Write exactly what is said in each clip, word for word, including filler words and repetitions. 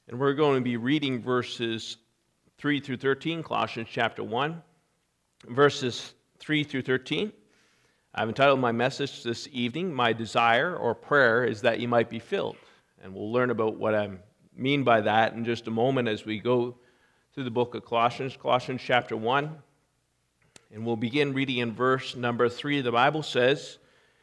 And we're going to be reading verses three through thirteen, Colossians chapter one, verses three through thirteen. I've entitled my message this evening, My Desire or Prayer is That You Might Be Filled. And we'll learn about what I mean by that in just a moment as we go through the book of Colossians, Colossians chapter one. And we'll begin reading in verse number three. The Bible says,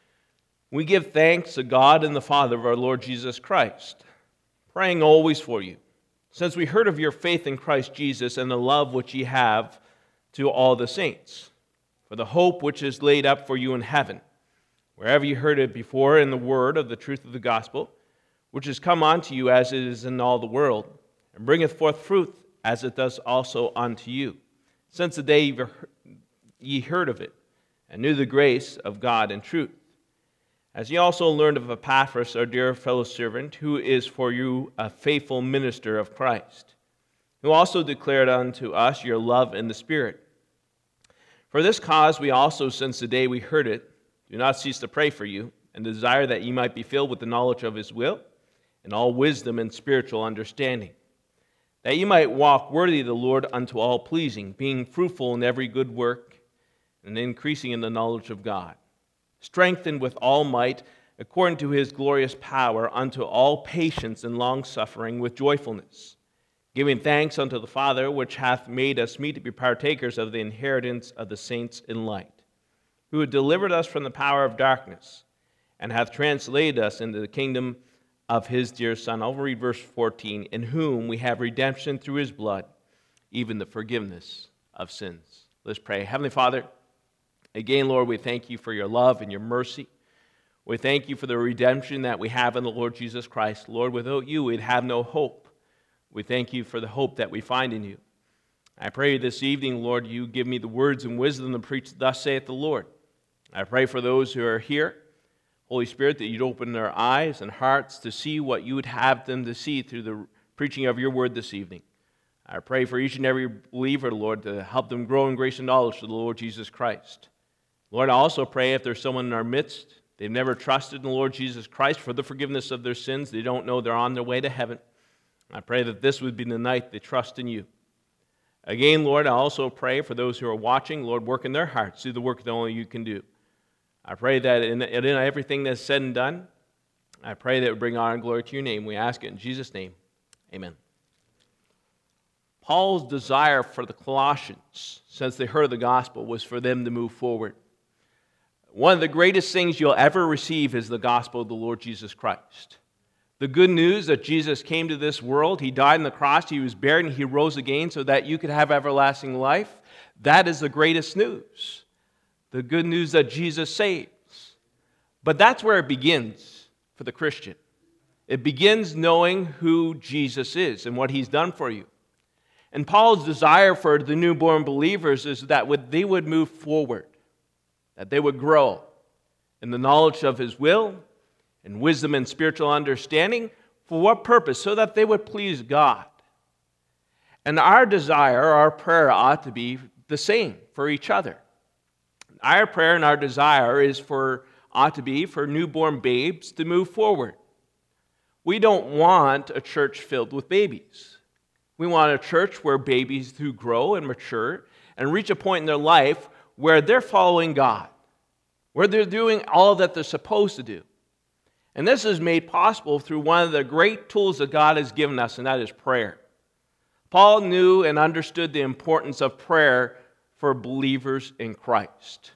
"We give thanks to God and the Father of our Lord Jesus Christ, praying always for you, since we heard of your faith in Christ Jesus and the love which ye have to all the saints, for the hope which is laid up for you in heaven, wherever you heard it before in the word of the truth of the gospel, which is come unto you as it is in all the world, and bringeth forth fruit as it does also unto you, since the day ye heard of it, and knew the grace of God in truth. As ye also learned of Epaphras, our dear fellow servant, who is for you a faithful minister of Christ, who also declared unto us your love in the Spirit. For this cause we also, since the day we heard it, do not cease to pray for you, and desire that ye might be filled with the knowledge of his will, and all wisdom and spiritual understanding, that ye might walk worthy of the Lord unto all pleasing, being fruitful in every good work, and increasing in the knowledge of God, strengthened with all might, according to his glorious power, unto all patience and longsuffering with joyfulness, giving thanks unto the Father, which hath made us meet to be partakers of the inheritance of the saints in light, who had delivered us from the power of darkness, and hath translated us into the kingdom of his dear Son." I'll read verse fourteen, "In whom we have redemption through his blood, even the forgiveness of sins." Let's pray. Heavenly Father, again, Lord, we thank you for your love and your mercy. We thank you for the redemption that we have in the Lord Jesus Christ. Lord, without you, we'd have no hope. We thank you for the hope that we find in you. I pray this evening, Lord, you give me the words and wisdom to preach, thus saith the Lord. I pray for those who are here, Holy Spirit, that you'd open their eyes and hearts to see what you would have them to see through the preaching of your word this evening. I pray for each and every believer, Lord, to help them grow in grace and knowledge of the Lord Jesus Christ. Lord, I also pray if there's someone in our midst, they've never trusted in the Lord Jesus Christ for the forgiveness of their sins, they don't know they're on their way to heaven, I pray that this would be the night they trust in you. Again, Lord, I also pray for those who are watching, Lord, work in their hearts, do the work that only you can do. I pray that in, in everything that's said and done, I pray that it would bring honor and glory to your name. We ask it in Jesus' name. Amen. Paul's desire for the Colossians, since they heard the gospel, was for them to move forward. One of the greatest things you'll ever receive is the gospel of the Lord Jesus Christ. The good news that Jesus came to this world, he died on the cross, he was buried, and he rose again so that you could have everlasting life. That is the greatest news. The good news that Jesus saves. But that's where it begins for the Christian. It begins knowing who Jesus is and what he's done for you. And Paul's desire for the newborn believers is that they would move forward, that they would grow in the knowledge of his will and wisdom and spiritual understanding. For what purpose? So that they would please God. And our desire, our prayer ought to be the same for each other. Our prayer and our desire is for, ought to be for newborn babes to move forward. We don't want a church filled with babies. We want a church where babies who grow and mature and reach a point in their life where they're following God, where they're doing all that they're supposed to do. And this is made possible through one of the great tools that God has given us, and that is prayer. Paul knew and understood the importance of prayer for believers in Christ.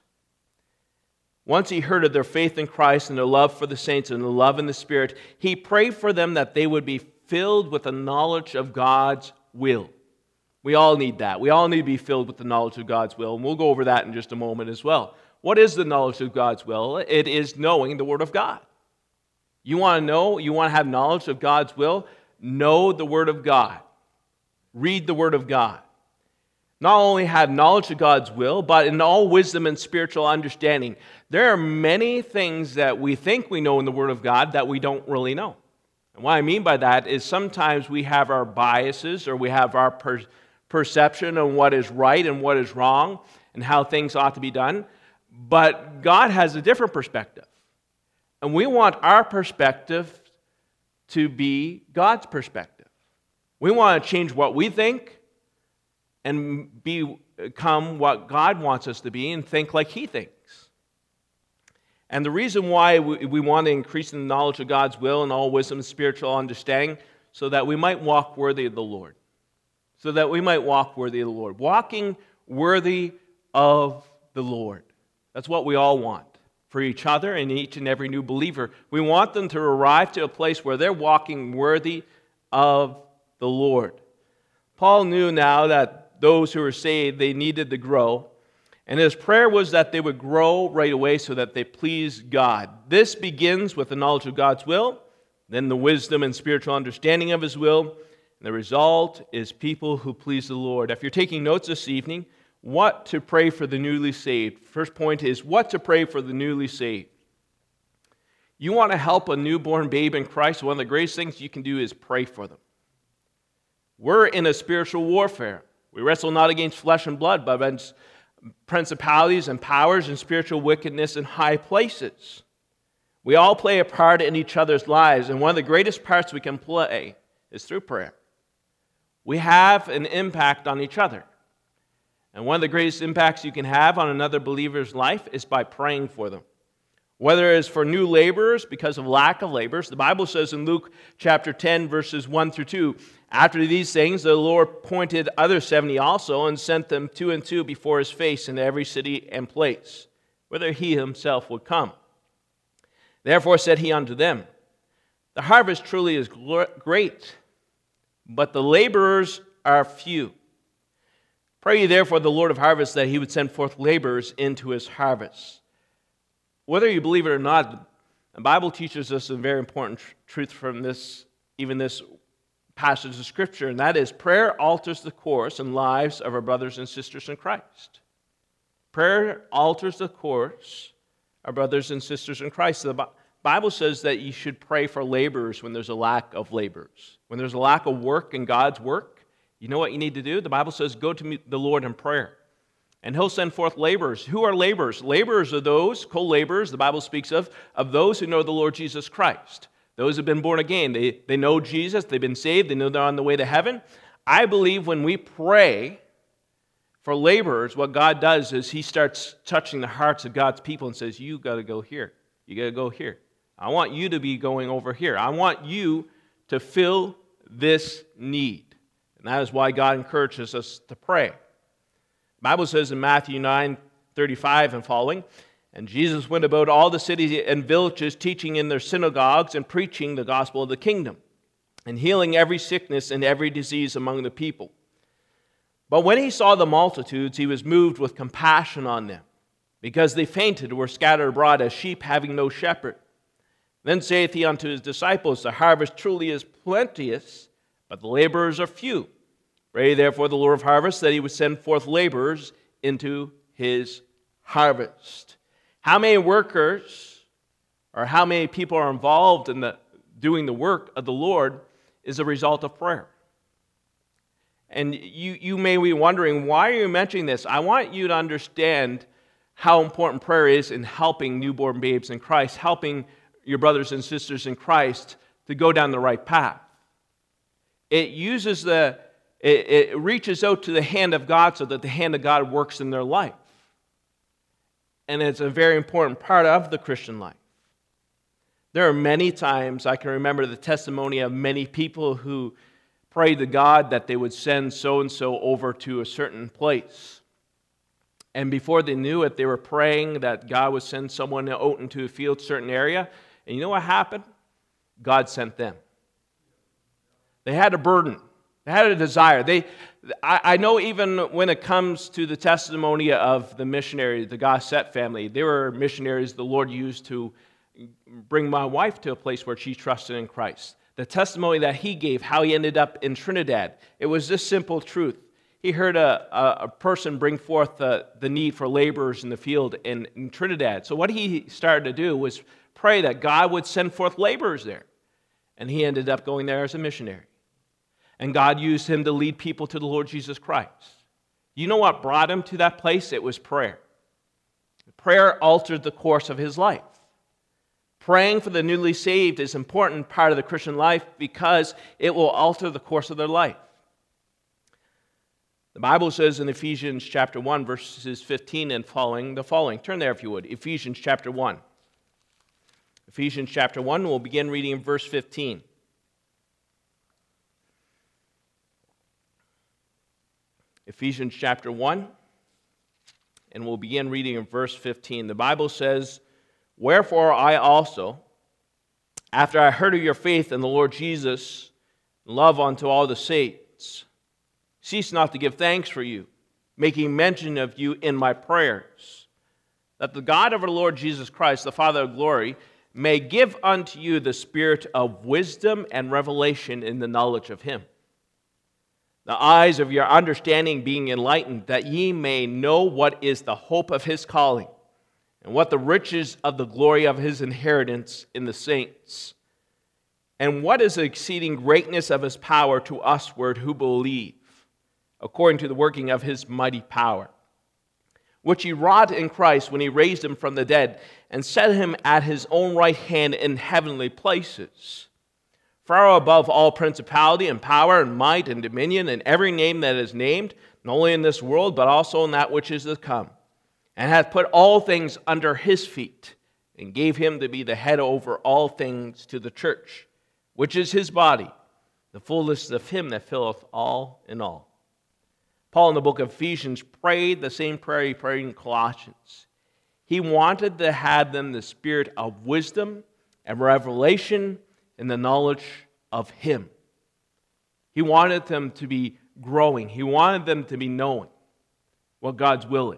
Once he heard of their faith in Christ and their love for the saints and the love in the Spirit, he prayed for them that they would be filled with the knowledge of God's will. We all need that. We all need to be filled with the knowledge of God's will, and we'll go over that in just a moment as well. What is the knowledge of God's will? It is knowing the Word of God. You want to know, you want to have knowledge of God's will? Know the Word of God. Read the Word of God. Not only have knowledge of God's will, but in all wisdom and spiritual understanding. There are many things that we think we know in the Word of God that we don't really know. And what I mean by that is sometimes we have our biases or we have our per- perception of what is right and what is wrong and how things ought to be done. But God has a different perspective. And we want our perspective to be God's perspective. We want to change what we think and become what God wants us to be and think like He thinks. And the reason why we want to increase in the knowledge of God's will and all wisdom and spiritual understanding, so that we might walk worthy of the Lord. So that we might walk worthy of the Lord. Walking worthy of the Lord. That's what we all want for each other and each and every new believer. We want them to arrive to a place where they're walking worthy of the Lord. Paul knew now that those who were saved, they needed to grow. And his prayer was that they would grow right away so that they please God. This begins with the knowledge of God's will, then the wisdom and spiritual understanding of His will. And the result is people who please the Lord. If you're taking notes this evening, what to pray for the newly saved. First point is what to pray for the newly saved. You want to help a newborn babe in Christ, one of the greatest things you can do is pray for them. We're in a spiritual warfare. We wrestle not against flesh and blood, but against principalities and powers and spiritual wickedness in high places. We all play a part in each other's lives, and one of the greatest parts we can play is through prayer. We have an impact on each other. And one of the greatest impacts you can have on another believer's life is by praying for them. Whether it is for new laborers because of lack of laborers, the Bible says in Luke chapter ten, verses one through two, after these things the Lord appointed other seventy also and sent them two and two before His face into every city and place, whither He Himself would come. Therefore said He unto them, the harvest truly is great, but the laborers are few. Pray ye therefore the Lord of harvest that He would send forth laborers into His harvest. Whether you believe it or not, the Bible teaches us a very important tr- truth from this, even this passage of Scripture, and that is prayer alters the course and lives of our brothers and sisters in Christ. Prayer alters the course of our brothers and sisters in Christ. The Bible says that you should pray for laborers when there's a lack of laborers. When there's a lack of work in God's work, you know what you need to do? The Bible says go to the Lord in prayer. And He'll send forth laborers. Who are laborers? Laborers are those, co-laborers, the Bible speaks of, of those who know the Lord Jesus Christ. Those who have been born again. They, they know Jesus. They've been saved. They know they're on the way to heaven. I believe when we pray for laborers, what God does is He starts touching the hearts of God's people and says, you got to go here. You got to go here. I want you to be going over here. I want you to fill this need. And that is why God encourages us to pray. The Bible says in Matthew nine thirty-five and following, and Jesus went about all the cities and villages, teaching in their synagogues and preaching the gospel of the kingdom, and healing every sickness and every disease among the people. But when He saw the multitudes, He was moved with compassion on them, because they fainted and were scattered abroad as sheep having no shepherd. Then saith He unto His disciples, the harvest truly is plenteous, but the laborers are few. Pray therefore the Lord of harvest that He would send forth laborers into His harvest. How many workers or how many people are involved in the, doing the work of the Lord is a result of prayer. And you, you may be wondering, why are you mentioning this? I want you to understand how important prayer is in helping newborn babes in Christ, helping your brothers and sisters in Christ to go down the right path. It uses the It, it reaches out to the hand of God so that the hand of God works in their life. And it's a very important part of the Christian life. There are many times I can remember the testimony of many people who prayed to God that they would send so-and-so over to a certain place. And before they knew it, they were praying that God would send someone out into a field, certain area. And you know what happened? God sent them. They had a burden. They had a desire. They, I, I know even when it comes to the testimony of the missionaries, the Gossett family, they were missionaries the Lord used to bring my wife to a place where she trusted in Christ. The testimony that he gave, how he ended up in Trinidad, it was this simple truth. He heard a, a, a person bring forth the, the need for laborers in the field in, in Trinidad. So what he started to do was pray that God would send forth laborers there. And he ended up going there as a missionary. And God used him to lead people to the Lord Jesus Christ. You know what brought him to that place? It was prayer. Prayer altered the course of his life. Praying for the newly saved is an important part of the Christian life because it will alter the course of their life. The Bible says in Ephesians chapter one, verses fifteen and following the following. Turn there if you would. Ephesians chapter one. Ephesians chapter one, we'll begin reading in verse fifteen. Ephesians chapter one, and we'll begin reading in verse fifteen. The Bible says, "Wherefore I also, after I heard of your faith in the Lord Jesus, and love unto all the saints, cease not to give thanks for you, making mention of you in my prayers, that the God of our Lord Jesus Christ, the Father of glory, may give unto you the spirit of wisdom and revelation in the knowledge of him, the eyes of your understanding being enlightened, that ye may know what is the hope of his calling, and what the riches of the glory of his inheritance in the saints, and what is the exceeding greatness of his power to usward who believe, according to the working of his mighty power, which he wrought in Christ when he raised him from the dead, and set him at his own right hand in heavenly places, far above all principality and power and might and dominion and every name that is named, not only in this world, but also in that which is to come, and hath put all things under his feet, and gave him to be the head over all things to the church, which is his body, the fullness of him that filleth all in all." Paul in the book of Ephesians prayed the same prayer he prayed in Colossians. He wanted to have them the spirit of wisdom and revelation in the knowledge of him. He wanted them to be growing. He wanted them to be knowing what God's will is.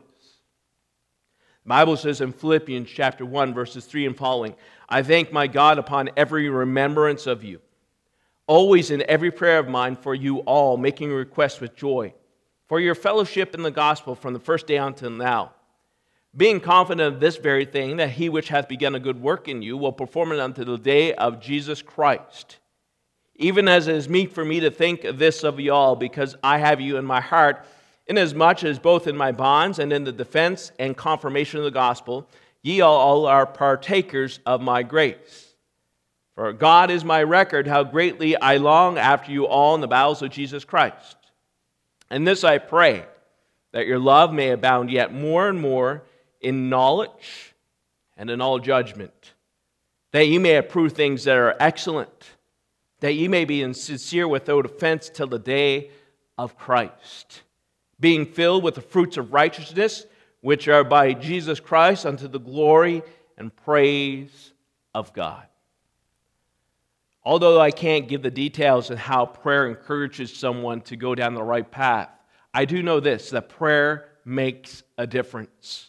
The Bible says in Philippians chapter one, verses three and following, "I thank my God upon every remembrance of you, always in every prayer of mine for you all, making requests with joy, for your fellowship in the gospel from the first day until now, being confident of this very thing, that he which hath begun a good work in you will perform it unto the day of Jesus Christ. Even as it is meet for me to think this of you all, because I have you in my heart, inasmuch as both in my bonds and in the defense and confirmation of the gospel, ye all are partakers of my grace. For God is my record, how greatly I long after you all in the bowels of Jesus Christ. And this I pray, that your love may abound yet more and more in knowledge and in all judgment, that ye may approve things that are excellent, that ye may be sincere without offense till the day of Christ, being filled with the fruits of righteousness, which are by Jesus Christ unto the glory and praise of God." Although I can't give the details of how prayer encourages someone to go down the right path, I do know this, that prayer makes a difference.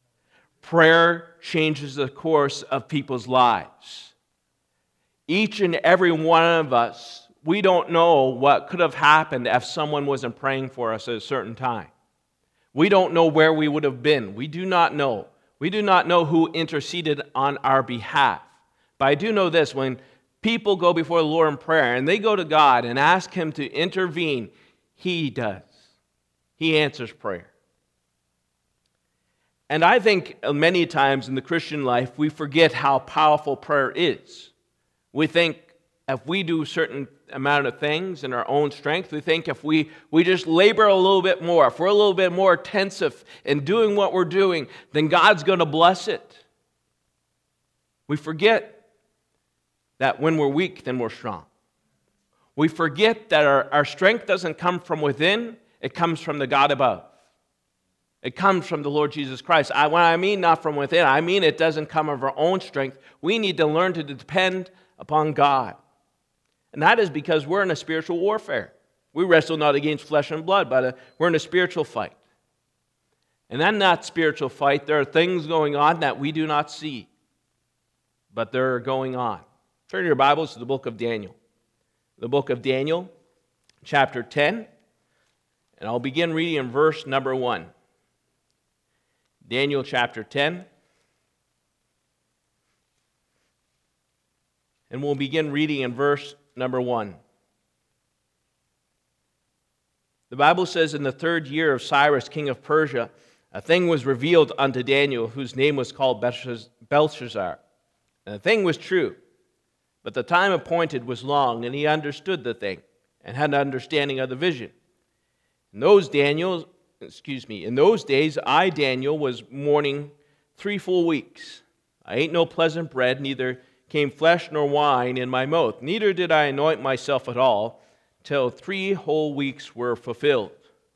Prayer changes the course of people's lives. Each and every one of us, we don't know what could have happened if someone wasn't praying for us at a certain time. We don't know where we would have been. We do not know. We do not know who interceded on our behalf. But I do know this, when people go before the Lord in prayer and they go to God and ask him to intervene, he does. He answers prayer. And I think many times in the Christian life, we forget how powerful prayer is. We think if we do a certain amount of things in our own strength, we think if we, we just labor a little bit more, if we're a little bit more intensive in doing what we're doing, then God's going to bless it. We forget that when we're weak, then we're strong. We forget that our, our strength doesn't come from within, it comes from the God above. It comes from the Lord Jesus Christ. I, when I mean not from within, I mean it doesn't come of our own strength. We need to learn to depend upon God. And that is because we're in a spiritual warfare. We wrestle not against flesh and blood, but a, we're in a spiritual fight. And in that spiritual fight, there are things going on that we do not see, but they're going on. Turn your Bibles to the book of Daniel. The book of Daniel, chapter ten, and I'll begin reading in verse number one. Daniel chapter ten. And we'll begin reading in verse number one. The Bible says, "In the third year of Cyrus, king of Persia, a thing was revealed unto Daniel, whose name was called Belshazzar. And the thing was true, but the time appointed was long, and he understood the thing, and had an understanding of the vision. In those Daniel, excuse me, in those days I, Daniel, was mourning three full weeks. I ate no pleasant bread, neither came flesh nor wine in my mouth, neither did I anoint myself at all, till three whole weeks were fulfilled.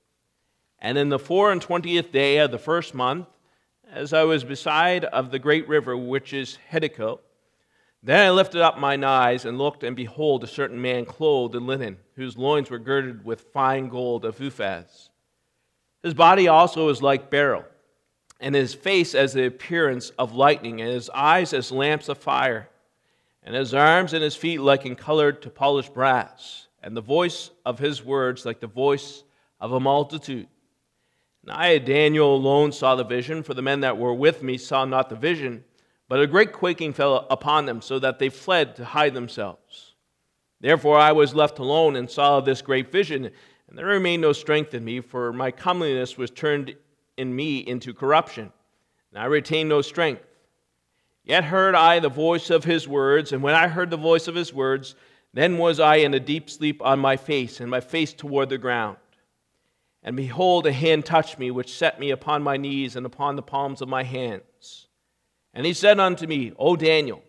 And in the four and twentieth day of the first month, as I was beside of the great river which is Hiddekel, then I lifted up mine eyes and looked, and behold, a certain man clothed in linen, whose loins were girded with fine gold of Uphaz. His body also was like beryl, and his face as the appearance of lightning, and his eyes as lamps of fire, and his arms and his feet like encolored to polished brass, and the voice of his words like the voice of a multitude. And I, Daniel, alone saw the vision, for the men that were with me saw not the vision, but a great quaking fell upon them, so that they fled to hide themselves. Therefore I was left alone and saw this great vision, and there remained no strength in me, for my comeliness was turned in me into corruption, and I retained no strength. Yet heard I the voice of his words, and when I heard the voice of his words, then was I in a deep sleep on my face, and my face toward the ground. And behold, a hand touched me, which set me upon my knees and upon the palms of my hands. And he said unto me, O Daniel,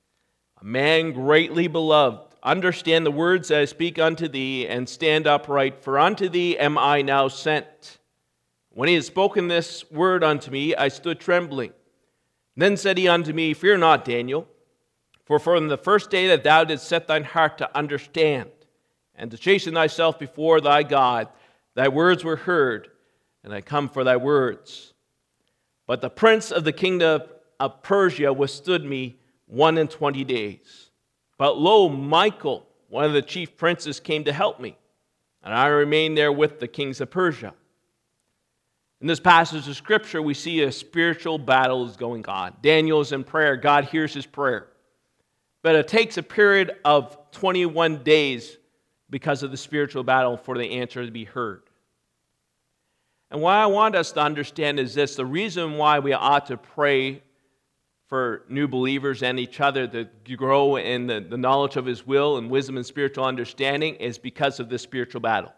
a man greatly beloved, understand the words that I speak unto thee, and stand upright, for unto thee am I now sent. When he had spoken this word unto me, I stood trembling. Then said he unto me, Fear not, Daniel, for from the first day that thou didst set thine heart to understand, and to chasten thyself before thy God, thy words were heard, and I come for thy words. But the prince of the kingdom of Persia withstood me one and twenty days. But lo, Michael, one of the chief princes, came to help me, and I remained there with the kings of Persia. In this passage of Scripture, we see a spiritual battle is going on. Daniel is in prayer. God hears his prayer. But it takes a period of twenty-one days because of the spiritual battle for the answer to be heard. And what I want us to understand is this: the reason why we ought to pray for new believers and each other to grow in the, the knowledge of his will and wisdom and spiritual understanding is because of this spiritual battle.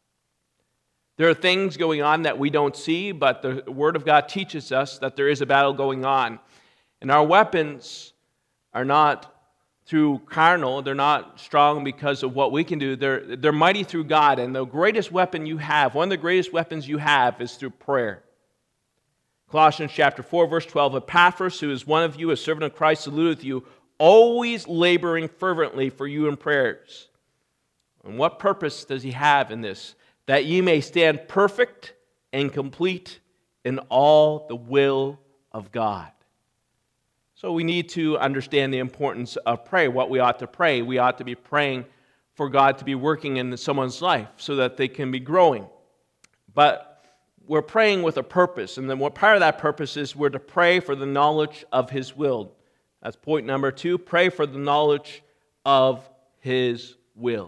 There are things going on that we don't see, but the Word of God teaches us that there is a battle going on. And our weapons are not through carnal, they're not strong because of what we can do. They're, they're mighty through God. And the greatest weapon you have, one of the greatest weapons you have, is through prayer. Colossians chapter four, verse twelve, Epaphras, who is one of you, a servant of Christ, saluteth you, always laboring fervently for you in prayers. And what purpose does he have in this? That ye may stand perfect and complete in all the will of God. So we need to understand the importance of prayer, what we ought to pray. We ought to be praying for God to be working in someone's life so that they can be growing. But we're praying with a purpose, and then what part of that purpose is we're to pray for the knowledge of his will. That's point number two, pray for the knowledge of his will.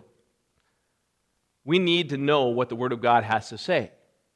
We need to know what the Word of God has to say.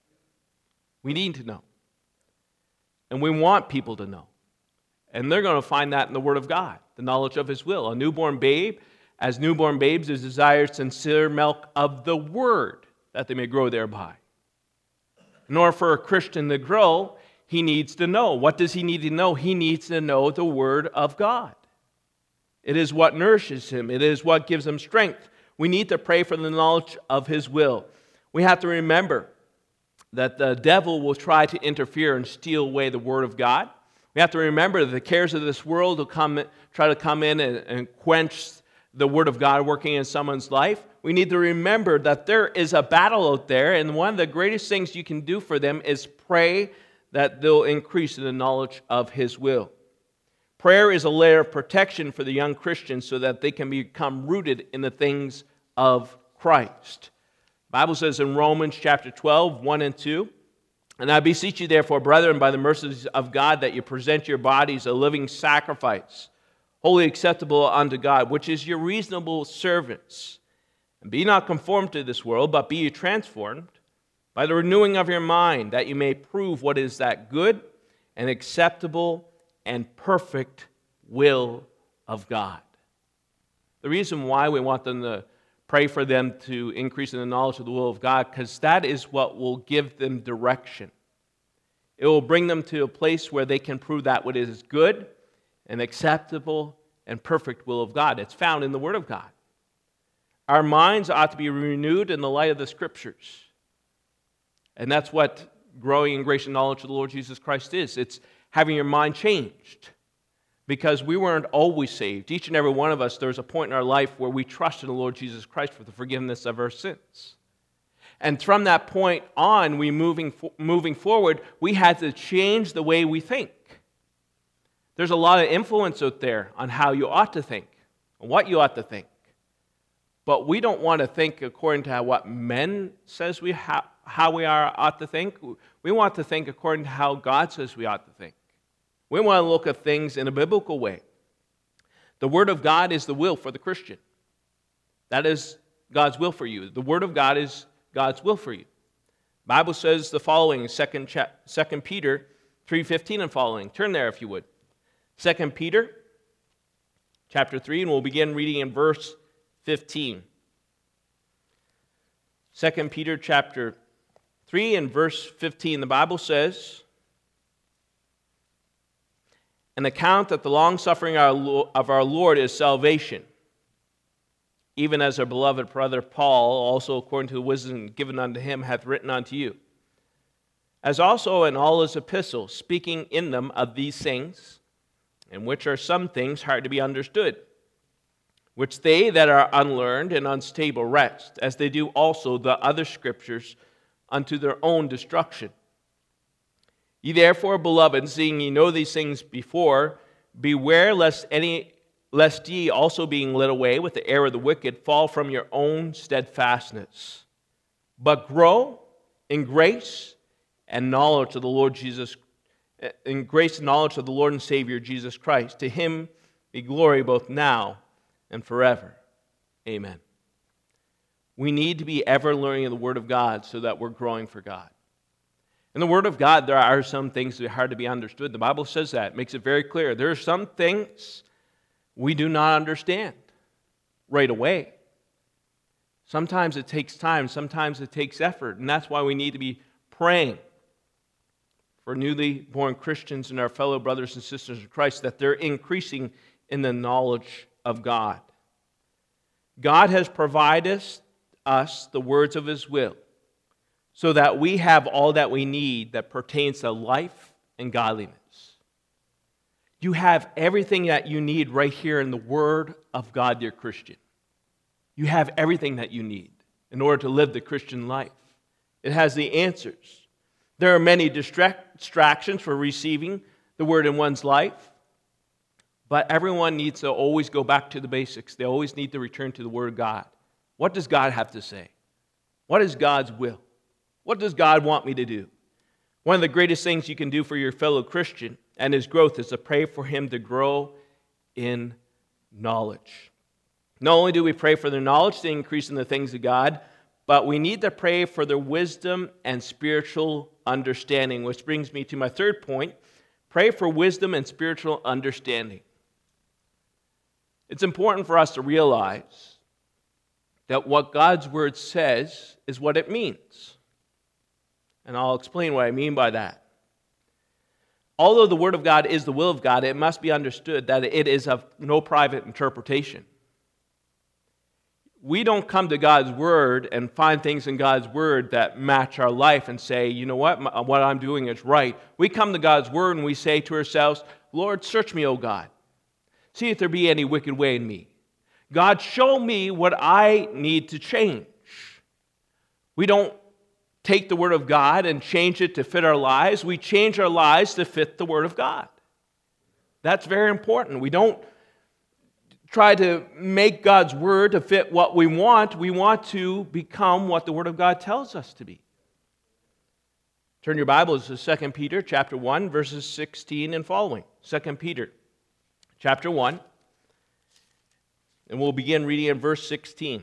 We need to know. And we want people to know. And they're going to find that in the Word of God, the knowledge of his will. A newborn babe, as newborn babes, is desired sincere milk of the Word, that they may grow thereby. In order for a Christian to grow, he needs to know. What does he need to know? He needs to know the Word of God. It is what nourishes him. It is what gives him strength. We need to pray for the knowledge of his will. We have to remember that the devil will try to interfere and steal away the Word of God. We have to remember that the cares of this world will come, try to come in and, and quench the Word of God working in someone's life. We need to remember that there is a battle out there, and one of the greatest things you can do for them is pray that they'll increase in the knowledge of his will. Prayer is a layer of protection for the young Christians so that they can become rooted in the things of Christ. The Bible says in Romans chapter twelve, one and two, And I beseech you therefore, brethren, by the mercies of God, that you present your bodies a living sacrifice, wholly acceptable unto God, which is your reasonable service. And be not conformed to this world, but be ye transformed by the renewing of your mind, that you may prove what is that good and acceptable and perfect will of God. The reason why we want them to pray for them to increase in the knowledge of the will of God, because that is what will give them direction. It will bring them to a place where they can prove that what is good and acceptable and perfect will of God. It's found in the Word of God. Our minds ought to be renewed in the light of the Scriptures. And that's what growing in grace and knowledge of the Lord Jesus Christ is. It's having your mind changed. Because we weren't always saved. Each and every one of us, there was a point in our life where we trusted in the Lord Jesus Christ for the forgiveness of our sins. And from that point on, we moving moving forward, we had to change the way we think. There's a lot of influence out there on how you ought to think, and what you ought to think. But we don't want to think according to what men says we ha- how we are ought to think. We want to think according to how God says we ought to think. We want to look at things in a biblical way. The Word of God is the will for the Christian. That is God's will for you. The Word of God is God's will for you. The Bible says the following in Second Peter three fifteen and following. Turn there if you would. Second Peter chapter three, and we'll begin reading in verse fifteen. Second Peter chapter three and verse fifteen. The Bible says, "An account that the long-suffering of our Lord is salvation, even as our beloved brother Paul, also according to the wisdom given unto him, hath written unto you. As also in all his epistles, speaking in them of these things, in which are some things hard to be understood, which they that are unlearned and unstable wrest, as they do also the other scriptures, unto their own destruction. Ye therefore, beloved, seeing ye know these things before, beware lest any lest ye also being led away with the error of the wicked fall from your own steadfastness, but grow in grace and knowledge of the Lord Jesus, in grace and knowledge of the Lord and Savior Jesus Christ. To him be glory both now and forever. Amen." We need to be ever learning the Word of God so that we're growing for God. In the Word of God, there are some things that are hard to be understood. The Bible says that. It makes it very clear. There are some things we do not understand right away. Sometimes it takes time. Sometimes it takes effort. And that's why we need to be praying for newly born Christians and our fellow brothers and sisters in Christ, that they're increasing in the knowledge of God. God has provided us the words of His will, so that we have all that we need that pertains to life and godliness. You have everything that you need right here in the Word of God, dear Christian. You have everything that you need in order to live the Christian life. It has the answers. There are many distractions for receiving the Word in one's life, but everyone needs to always go back to the basics. They always need to return to the Word of God. What does God have to say? What is God's will? What does God want me to do? One of the greatest things you can do for your fellow Christian and his growth is to pray for him to grow in knowledge. Not only do we pray for their knowledge to increase in the things of God, but we need to pray for their wisdom and spiritual understanding, which brings me to my third point. Pray for wisdom and spiritual understanding. It's important for us to realize that what God's Word says is what it means. And I'll explain what I mean by that. Although the Word of God is the will of God, it must be understood that it is of no private interpretation. We don't come to God's Word and find things in God's Word that match our life and say, you know what, what I'm doing is right. We come to God's Word and we say to ourselves, Lord, search me, O God. See if there be any wicked way in me. God, show me what I need to change. We don't take the Word of God and change it to fit our lives. We change our lives to fit the Word of God. That's very important. We don't try to make God's Word to fit what we want. We want to become what the Word of God tells us to be. Turn your Bibles to Second Peter chapter one, verses sixteen and following. Second Peter chapter one, and we'll begin reading in verse sixteen.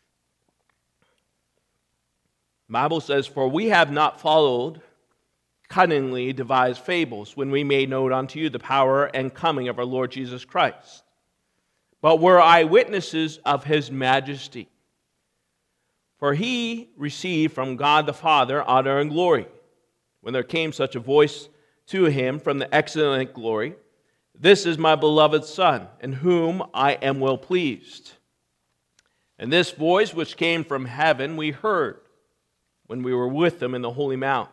The Bible says, "For we have not followed cunningly devised fables when we made known unto you the power and coming of our Lord Jesus Christ, but were eyewitnesses of his majesty. For he received from God the Father honor and glory, when there came such a voice to him from the excellent glory, This is my beloved Son, in whom I am well pleased. And this voice which came from heaven we heard when we were with him in the holy mount.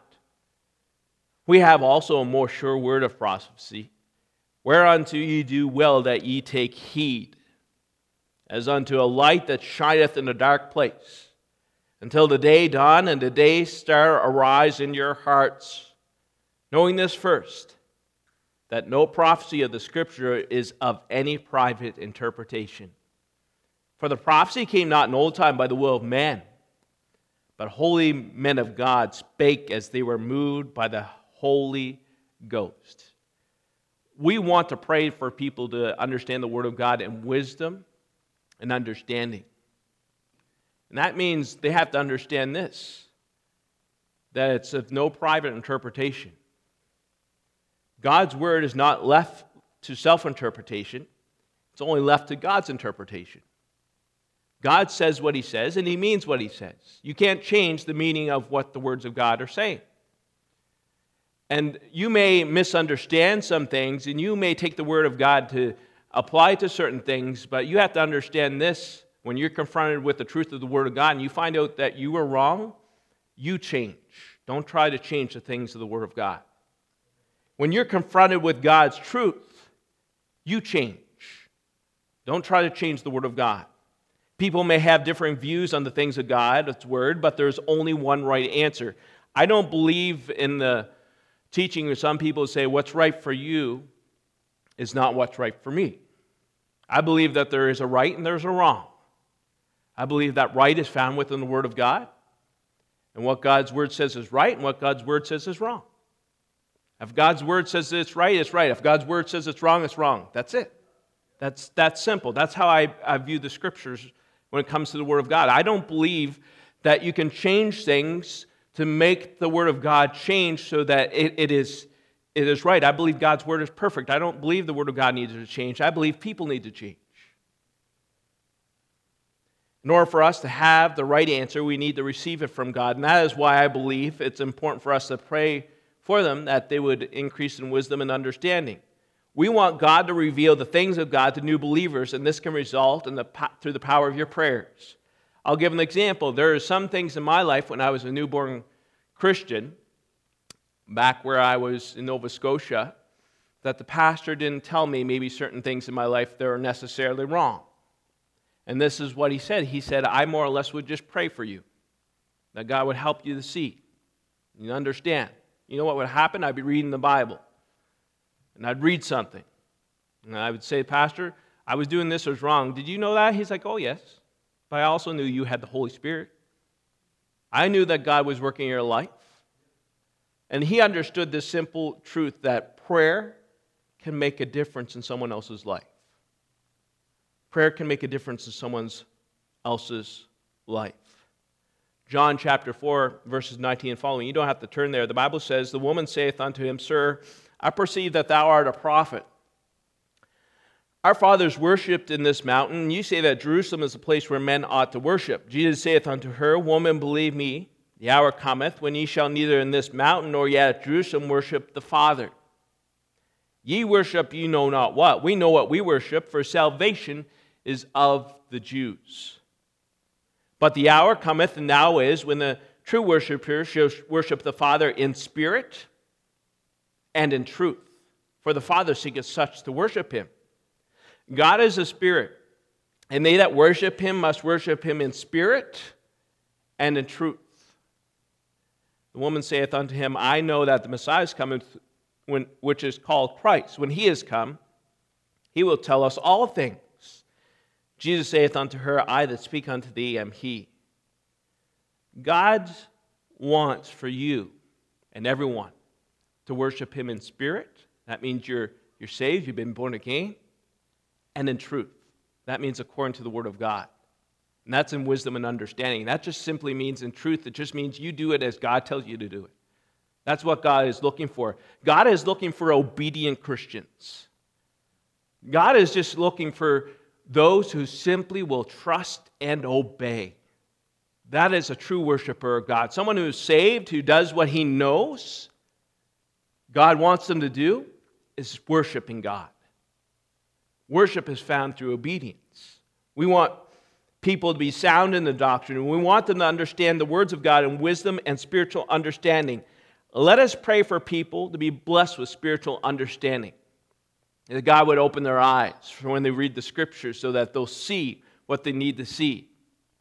We have also a more sure word of prophecy, whereunto ye do well that ye take heed, as unto a light that shineth in a dark place, until the day dawn and the day star arise in your hearts, knowing this first, that no prophecy of the Scripture is of any private interpretation. For the prophecy came not in old time by the will of man, but holy men of God spake as they were moved by the Holy Ghost. We want to pray for people to understand the Word of God in wisdom and understanding. And that means they have to understand this, that it's of no private interpretation. God's Word is not left to self-interpretation. It's only left to God's interpretation. God says what He says, and He means what He says. You can't change the meaning of what the words of God are saying. And you may misunderstand some things, and you may take the Word of God to apply to certain things, but you have to understand this. When you're confronted with the truth of the Word of God and you find out that you were wrong, you change. Don't try to change the things of the Word of God. When you're confronted with God's truth, you change. Don't try to change the Word of God. People may have different views on the things of God, its Word, but there's only one right answer. I don't believe in the teaching where some people say what's right for you is not what's right for me. I believe that there is a right and there's a wrong. I believe that right is found within the Word of God, and what God's Word says is right, and what God's Word says is wrong. If God's Word says it's right, it's right. If God's Word says it's wrong, it's wrong. That's it. That's, that's simple. That's how I, I view the Scriptures when it comes to the Word of God. I don't believe that you can change things to make the Word of God change so that it, it, is, it is right. I believe God's Word is perfect. I don't believe the Word of God needs to change. I believe people need to change. In order for us to have the right answer, we need to receive it from God. And that is why I believe it's important for us to pray for them that they would increase in wisdom and understanding. We want God to reveal the things of God to new believers, and this can result in the, through the power of your prayers. I'll give an example. There are some things in my life when I was a newborn Christian, back where I was in Nova Scotia, that the pastor didn't tell me maybe certain things in my life that are necessarily wrong. And this is what he said. He said, I more or less would just pray for you, that God would help you to see, you understand. You know what would happen? I'd be reading the Bible, and I'd read something, and I would say, Pastor, I was doing this, it was wrong. Did you know that? He's like, oh, yes. But I also knew you had the Holy Spirit. I knew that God was working in your life. And he understood this simple truth that prayer can make a difference in someone else's life. Prayer can make a difference in someone else's life. John chapter four, verses nineteen and following. You don't have to turn there. The Bible says, the woman saith unto him, Sir, I perceive that thou art a prophet. Our fathers worshipped in this mountain, and you say that Jerusalem is the place where men ought to worship. Jesus saith unto her, Woman, believe me, the hour cometh when ye shall neither in this mountain nor yet at Jerusalem worship the Father. Ye worship ye know not what. We know what we worship, for salvation is of the Jews. But the hour cometh, and now is, when the true worshipers shall worship the Father in spirit and in truth. For the Father seeketh such to worship him. God is a spirit, and they that worship him must worship him in spirit and in truth. The woman saith unto him, I know that the Messiah is coming, when, which is called Christ. When he is come, he will tell us all things. Jesus saith unto her, I that speak unto thee am he. God wants for you and everyone to worship him in spirit. That means you're, you're saved, you've been born again. And in truth. That means according to the Word of God. And that's in wisdom and understanding. That just simply means in truth. It just means you do it as God tells you to do it. That's what God is looking for. God is looking for obedient Christians. God is just looking for those who simply will trust and obey. That is a true worshiper of God. Someone who is saved, who does what he knows God wants them to do, is worshiping God. Worship is found through obedience. We want people to be sound in the doctrine, and we want them to understand the words of God in wisdom and spiritual understanding. Let us pray for people to be blessed with spiritual understanding. That God would open their eyes for when they read the Scriptures so that they'll see what they need to see.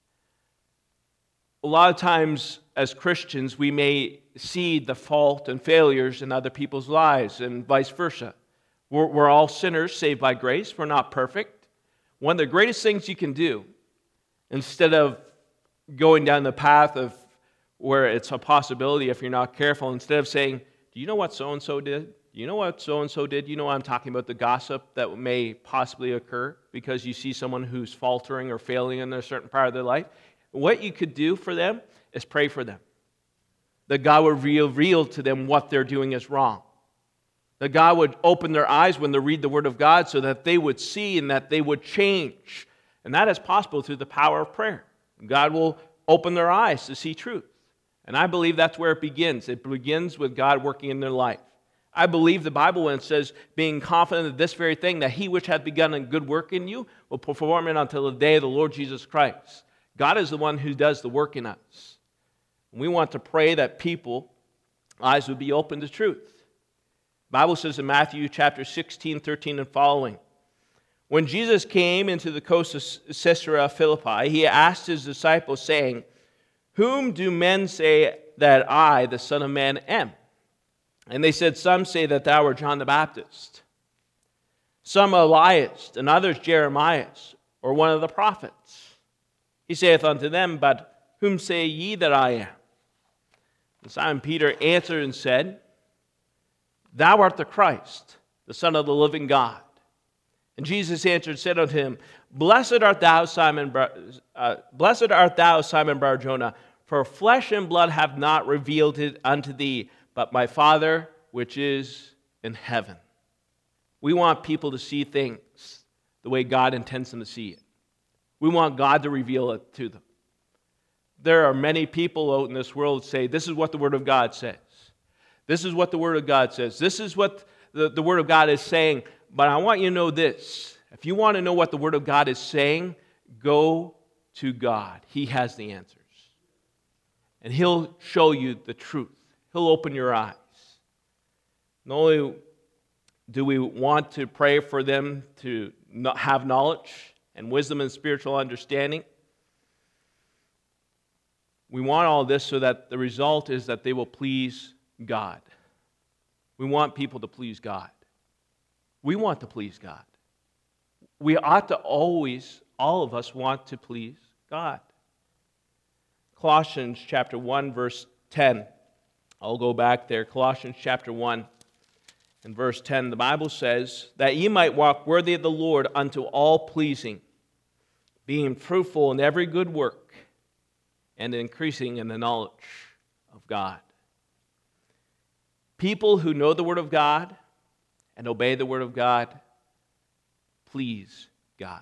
A lot of times as Christians, we may see the fault and failures in other people's lives and vice versa. We're, we're all sinners saved by grace. We're not perfect. One of the greatest things you can do, instead of going down the path of where it's a possibility if you're not careful, instead of saying, do you know what so-and-so did? Do you know what so-and-so did? You know I'm talking about the gossip that may possibly occur because you see someone who's faltering or failing in a certain part of their life. What you could do for them is pray for them. That God would reveal to them what they're doing is wrong. That God would open their eyes when they read the Word of God so that they would see and that they would change. And that is possible through the power of prayer. God will open their eyes to see truth. And I believe that's where it begins. It begins with God working in their life. I believe the Bible when it says, being confident of this very thing, that he which hath begun a good work in you will perform it until the day of the Lord Jesus Christ. God is the one who does the work in us. And we want to pray that people, eyes would be open to truth. The Bible says in Matthew chapter sixteen, thirteen and following, when Jesus came into the coast of Caesarea Philippi, he asked his disciples, saying, whom do men say that I, the Son of Man, am? And they said, some say that thou art John the Baptist, some Elias, and others Jeremiah, or one of the prophets. He saith unto them, but whom say ye that I am? And Simon Peter answered and said, thou art the Christ, the Son of the living God. And Jesus answered and said unto him, Blessed art thou, Simon, Bar- uh, Blessed art thou, Simon Bar-Jonah, for flesh and blood have not revealed it unto thee, but my Father which is in heaven. We want people to see things the way God intends them to see it. We want God to reveal it to them. There are many people out in this world who say, this is what the Word of God says. This is what the Word of God says. This is what the, the Word of God is saying. But I want you to know this. If you want to know what the Word of God is saying, go to God. He has the answers. And He'll show you the truth. He'll open your eyes. Not only do we want to pray for them to have knowledge and wisdom and spiritual understanding, we want all this so that the result is that they will please God. We want people to please God. We want to please God. We ought to always, all of us, want to please God. Colossians chapter one, verse ten. I'll go back there. Colossians chapter one and verse ten. The Bible says, that ye might walk worthy of the Lord unto all pleasing, being fruitful in every good work, and increasing in the knowledge of God. People who know the Word of God and obey the Word of God please God.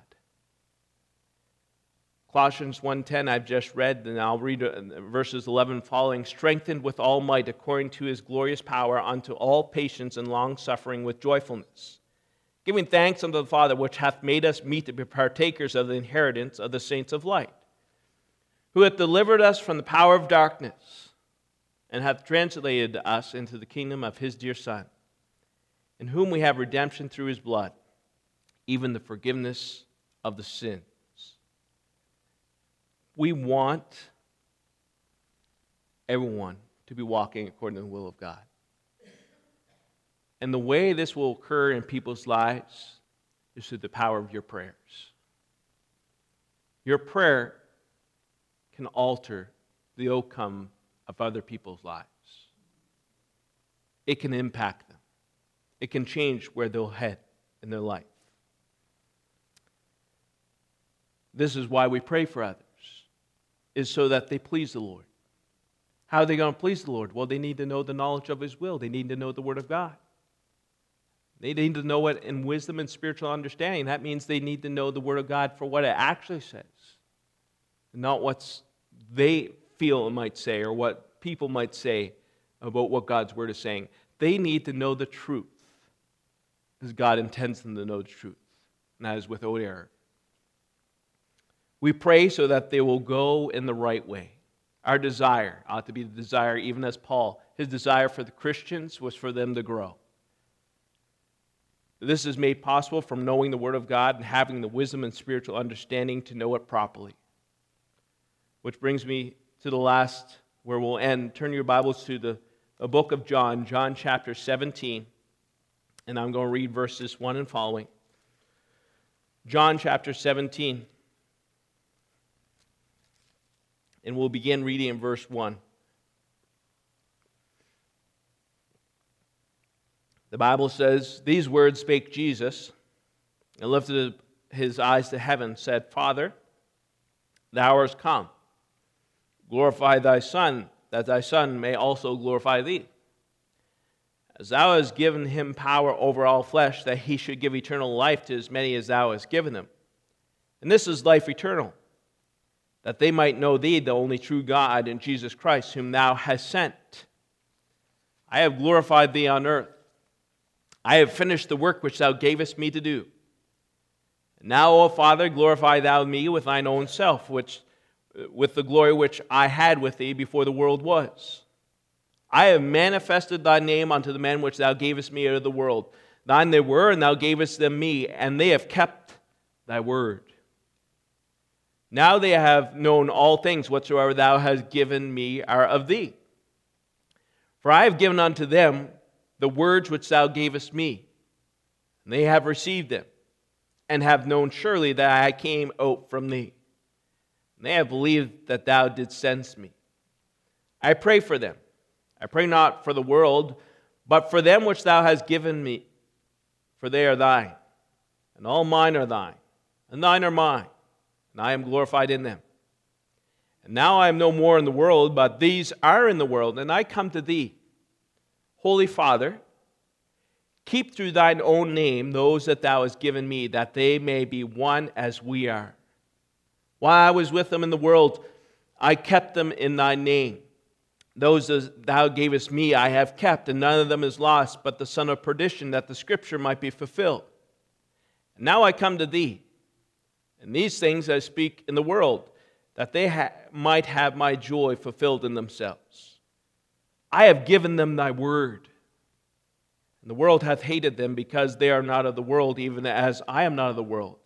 Colossians one ten, I've just read, and I'll read verses eleven following. Strengthened with all might according to his glorious power unto all patience and long-suffering with joyfulness, giving thanks unto the Father which hath made us meet to be partakers of the inheritance of the saints of light, who hath delivered us from the power of darkness, and hath translated us into the kingdom of his dear Son, in whom we have redemption through his blood, even the forgiveness of the sins. We want everyone to be walking according to the will of God. And the way this will occur in people's lives is through the power of your prayers. Your prayer can alter the outcome of other people's lives. It can impact them. It can change where they'll head in their life. This is why we pray for others, is so that they please the Lord. How are they going to please the Lord? Well, they need to know the knowledge of His will. They need to know the Word of God. They need to know it in wisdom and spiritual understanding. That means they need to know the Word of God for what it actually says, not what they feel it might say or what people might say about what God's Word is saying. They need to know the truth, as God intends them to know the truth, and that is without error. We pray so that they will go in the right way. Our desire ought to be the desire, even as Paul, his desire for the Christians was for them to grow. This is made possible from knowing the Word of God and having the wisdom and spiritual understanding to know it properly. Which brings me to the last, where we'll end. Turn your Bibles to the, the book of John, John chapter seventeen. And I'm going to read verses one and following. John chapter seventeen. And we'll begin reading in verse one. The Bible says, "These words spake Jesus, and lifted his eyes to heaven, said, Father, the hour is come. Glorify thy Son, that thy Son may also glorify thee. As thou hast given him power over all flesh, that he should give eternal life to as many as thou hast given him. And this is life eternal, that they might know thee, the only true God, and Jesus Christ, whom thou hast sent. I have glorified thee on earth. I have finished the work which thou gavest me to do. And now, O Father, glorify thou me with thine own self, which, with the glory which I had with thee before the world was. I have manifested thy name unto the men which thou gavest me out of the world. Thine they were, and thou gavest them me, and they have kept thy word. Now they have known all things whatsoever thou hast given me are of thee. For I have given unto them the words which thou gavest me, and they have received them, and have known surely that I came out from thee. And they have believed that thou didst send me. I pray for them. I pray not for the world, but for them which thou hast given me, for they are thine, and all mine are thine, and thine are mine, and I am glorified in them. And now I am no more in the world, but these are in the world, and I come to thee. Holy Father, keep through thine own name those that thou hast given me, that they may be one as we are. While I was with them in the world, I kept them in thy name. Those that thou gavest me I have kept, and none of them is lost, but the son of perdition, that the scripture might be fulfilled. And now I come to thee, and these things I speak in the world, that they ha- might have my joy fulfilled in themselves. I have given them thy word, and the world hath hated them, because they are not of the world, even as I am not of the world.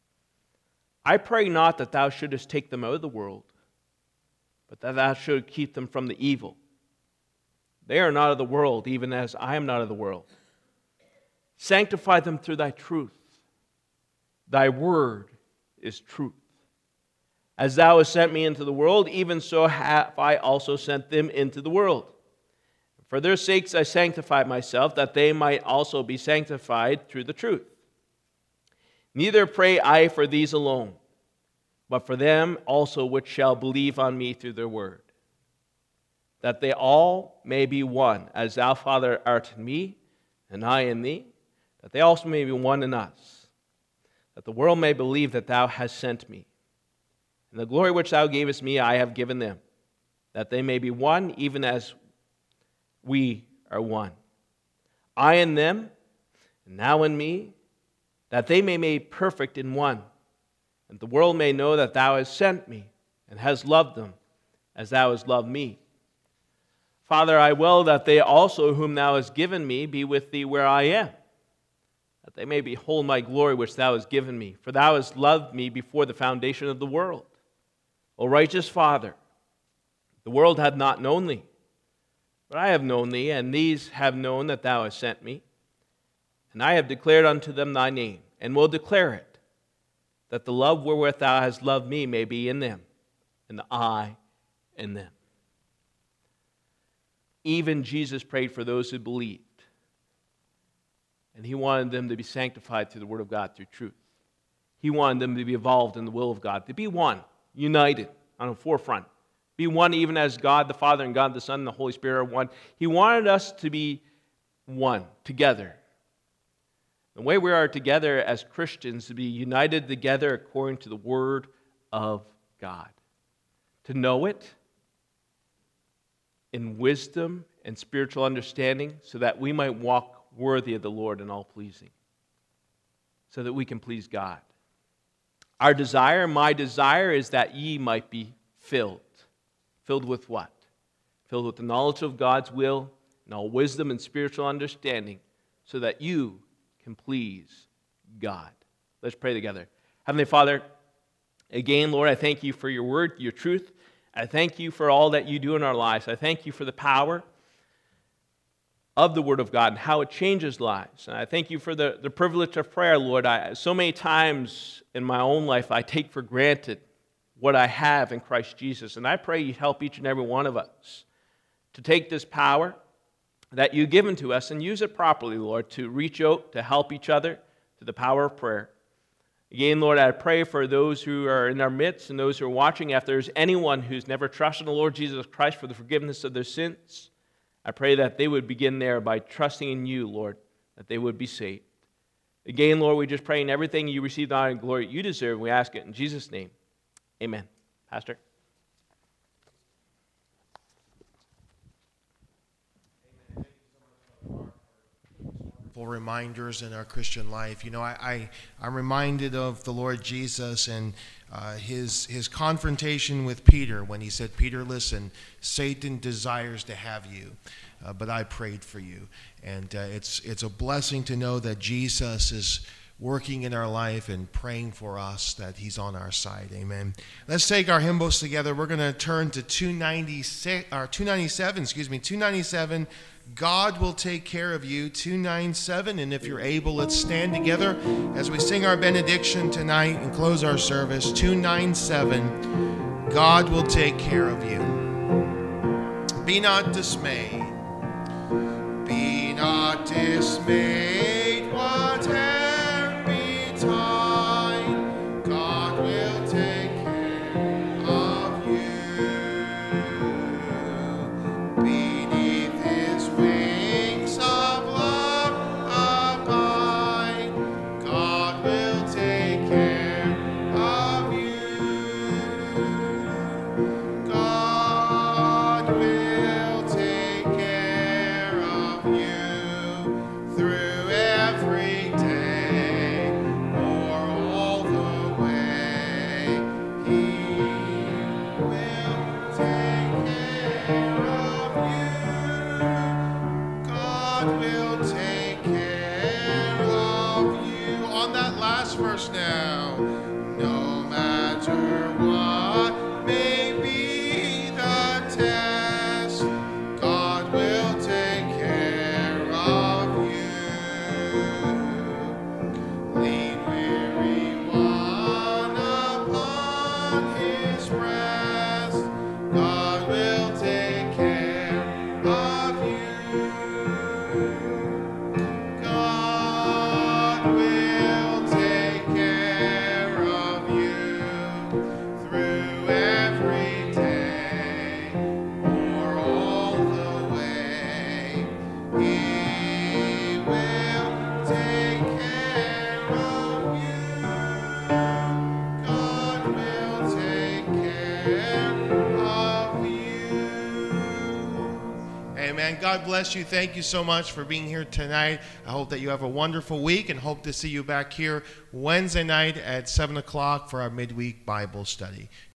I pray not that thou shouldest take them out of the world, but that thou shouldst keep them from the evil. They are not of the world, even as I am not of the world. Sanctify them through thy truth. Thy word is truth. As thou hast sent me into the world, even so have I also sent them into the world. For their sakes I sanctify myself, that they might also be sanctified through the truth. Neither pray I for these alone, but for them also which shall believe on me through their word, that they all may be one, as thou, Father, art in me, and I in thee, that they also may be one in us, that the world may believe that thou hast sent me. And the glory which thou gavest me I have given them, that they may be one, even as we are one. I in them, and thou in me, that they may be made perfect in one, and the world may know that thou hast sent me, and hast loved them, as thou hast loved me. Father, I will that they also whom thou hast given me be with thee where I am, that they may behold my glory which thou hast given me. For thou hast loved me before the foundation of the world. O righteous Father, the world hath not known thee, but I have known thee, and these have known that thou hast sent me. And I have declared unto them thy name, and will declare it, that the love wherewith thou hast loved me may be in them, and I in them. Even Jesus prayed for those who believed, and he wanted them to be sanctified through the Word of God, through truth. He wanted them to be involved in the will of God, to be one, united on a forefront, be one even as God the Father and God the Son and the Holy Spirit are one. He wanted us to be one, together. The way we are together as Christians, to be united together according to the Word of God. To know it in wisdom and spiritual understanding so that we might walk worthy of the Lord and all pleasing. So that we can please God. Our desire, my desire, is that ye might be filled. Filled with what? Filled with the knowledge of God's will and all wisdom and spiritual understanding so that you can please God. Let's pray together. Heavenly Father, again, Lord, I thank you for your word, your truth. I thank you for all that you do in our lives. I thank you for the power of the Word of God and how it changes lives. And I thank you for the, the privilege of prayer, Lord. I, so many times in my own life, I take for granted what I have in Christ Jesus. And I pray you help each and every one of us to take this power that you've given to us and use it properly, Lord, to reach out, to help each other, to the power of prayer. Again, Lord, I pray for those who are in our midst and those who are watching. If there's anyone who's never trusted in the Lord Jesus Christ for the forgiveness of their sins, I pray that they would begin there by trusting in you, Lord, that they would be saved. Again, Lord, we just pray in everything you receive the honor and glory you deserve. We ask it in Jesus' name. Amen. Pastor? For reminders in our Christian life. You know, I, I, I'm reminded of the Lord Jesus and uh, his, his confrontation with Peter when he said, Peter, listen, Satan desires to have you, uh, but I prayed for you. And uh, it's, it's a blessing to know that Jesus is working in our life and praying for us, that he's on our side. Amen. Let's take our hymn books together. We're going to turn to two ninety-six, or two ninety-seven, excuse me, two ninety-seven, God Will Take Care of You, two ninety-seven. And if you're able, let's stand together as we sing our benediction tonight and close our service. two ninety-seven, God Will Take Care of You. Be not dismayed, be not dismayed, whatever betide, God will take care of you. Beneath his wings of love abide, God will take care of you. God will take care of you through every day or all the way. He will take care of you. God will take care of you. On that last verse now. No matter what may be the test, God will take care of you. Lean weary one upon his breast, God will take care of you. God will take care of you through every day or all the way. He will take care of you. God will take care of you. Amen. God bless you. Thank you so much for being here tonight. I hope that you have a wonderful week and hope to see you back here Wednesday night at seven o'clock for our midweek Bible study.